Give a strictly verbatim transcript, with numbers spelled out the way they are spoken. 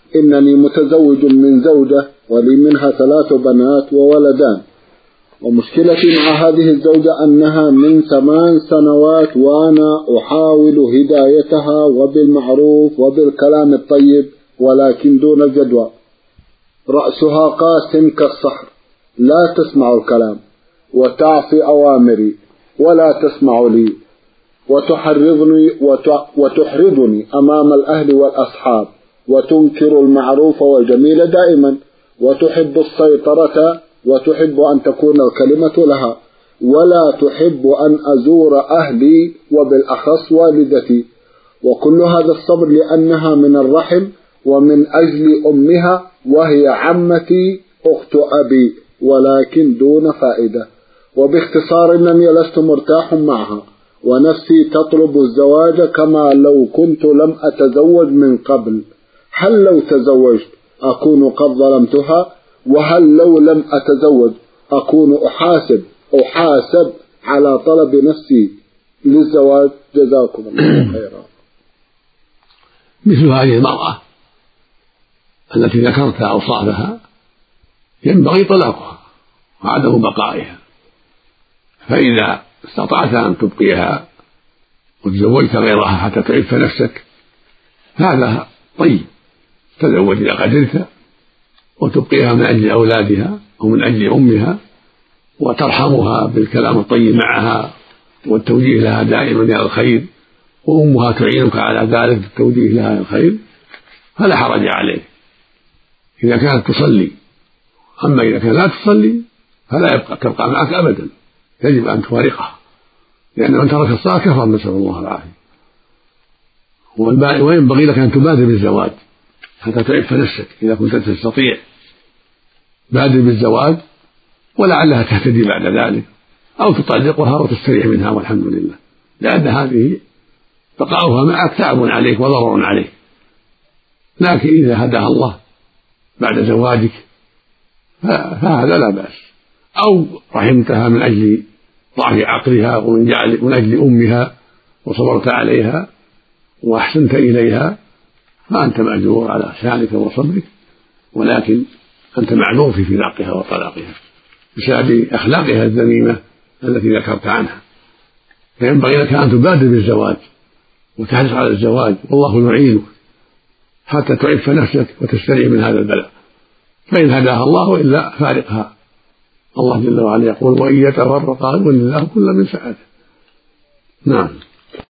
إنني متزوج من زوجة ولي منها ثلاث بنات وولدان، ومشكلتي مع هذه الزوجة أنها من ثمان سنوات وأنا أحاول هدايتها وبالمعروف وبالكلام الطيب ولكن دون جدوى. رأسها قاس كالصخر، لا تسمع الكلام وتعصي أوامري ولا تسمع لي، وتحرضني وتحرضني أمام الأهل والأصحاب، وتنكر المعروف والجميل دائما، وتحب السيطرة وتحب أن تكون الكلمة لها، ولا تحب أن أزور أهلي وبالأخص والدتي. وكل هذا الصبر لأنها من الرحم ومن أجل أمها، وهي عمتي أخت أبي، ولكن دون فائدة. وباختصار إنني لست مرتاح معها، ونفسي تطلب الزواج كما لو كنت لم أتزوج من قبل. هل لو تزوجت أكون قد ظلمتها؟ وهل لو لم أتزوج أكون أحاسب أحاسب على طلب نفسي للزواج؟ جزاكم الله خيرا. مثل هذه المرأة التي ذكرت أوصافها ينبغي طلاقها وعدم بقائها، فإذا استطعت أن تبقيها وتزوجت غيرها حتى تعف نفسك هذا طيب، تزوج إذا قدرت وتبقيها من أجل أولادها ومن أجل أمها، وترحمها بالكلام الطيب معها والتوجيه لها دائما إلى الخير، وأمها تعينك على ذلك بالتوجيه لها إلى الخير، فلا حرج عليك إذا كانت تصلي. أما إذا كانت لا تصلي فلا يبقى تبقى معك أبدا، يجب أن تفارقها، لأن من ترك الصلاة كفر، نسأل الله العافية. وينبغي لك أن تبادر بالزواج حتى تعف نفسك إذا كنت تستطيع، بادر بالزواج ولعلها تهتدي بعد ذلك، أو تطلقها وتستريح منها والحمد لله، لأن هذه بقاؤها معك تعب عليك وضرر عليك. لكن إذا هداها الله بعد زواجك فهذا لا بأس، أو رحمتها من أجل ضعف عقلها ومن أجل أمها وصبرت عليها وأحسنت إليها فأنت مأجور على شأنك وصبرك، ولكن أنت معذور في فراقها وطلاقها بسبب أخلاقها الذميمة التي ذكرت عنها. فينبغي لك أن تبادر بالزواج وتحرص على الزواج، والله يعينك حتى تعف نفسك وتستريح من هذا البلاء. فإن هداها الله وإلا فارقها. الله جل وعلا يقول: وإن يتفرقا يغني الله كلا من سعته. نعم.